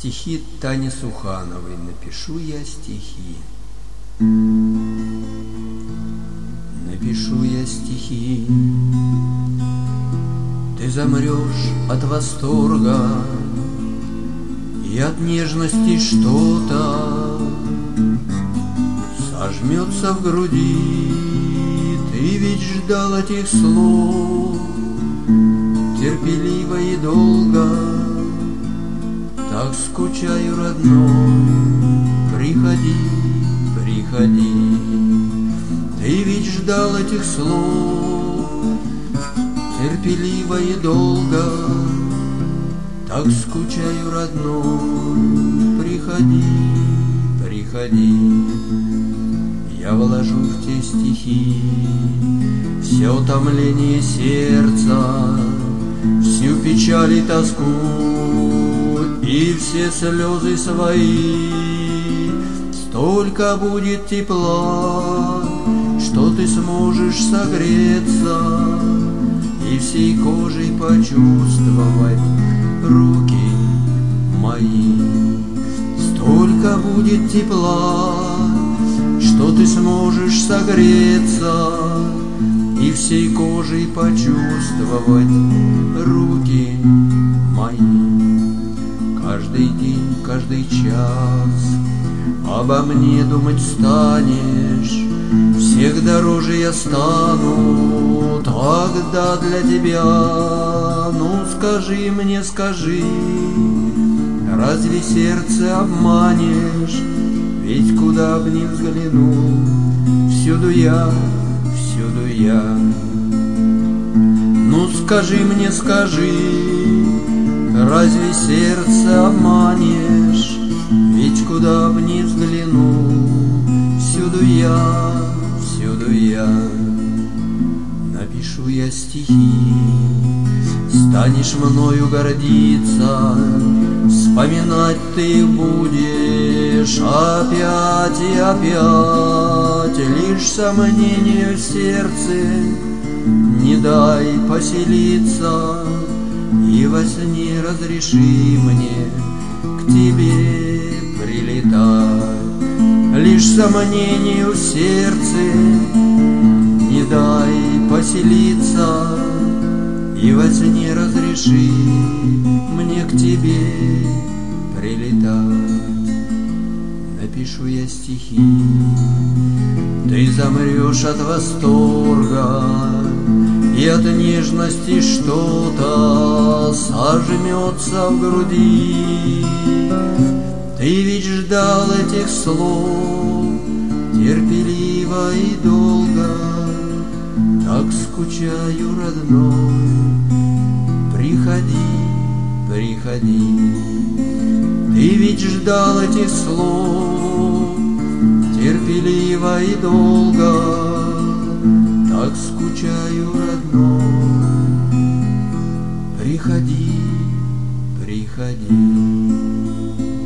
Стихи Тани Сухановой. Напишу я стихи. Напишу я стихи. Ты замрешь от восторга, и от нежности что-то сожмется в груди. Ты ведь ждал этих слов терпеливо и долго. Так скучаю, родной, приходи, приходи. Ты ведь ждал этих слов терпеливо и долго. Так скучаю, родной, приходи, приходи. Я вложу в те стихи все утомление сердца, всю печаль и тоску, и все слезы свои. Столько будет тепла, что ты сможешь согреться и всей кожей почувствовать руки мои. Столько будет тепла, что ты сможешь согреться и всей кожей почувствовать руки мои. Каждый день, каждый час обо мне думать станешь, всех дороже я стану тогда для тебя. Ну скажи мне, скажи, разве сердце обманешь? Ведь куда б ни взглянул, всюду я, всюду я. Ну скажи мне, скажи, разве сердце обманешь? Ведь куда б ни взглянул, всюду я, всюду я. Напишу я стихи, станешь мною гордиться, вспоминать ты их будешь опять и опять. Лишь сомнению в сердце не дай поселиться, и во сне разреши мне к тебе прилетать. Лишь сомнению в сердце не дай поселиться, и во сне разреши мне к тебе прилетать. Напишу я стихи, ты замрешь от восторга, и от нежности что-то сожмется в груди. Ты ведь ждал этих слов терпеливо и долго. Так скучаю, родной, приходи, приходи. Ты ведь ждал этих слов терпеливо и долго. Так скучаю, родной, приходи, приходи.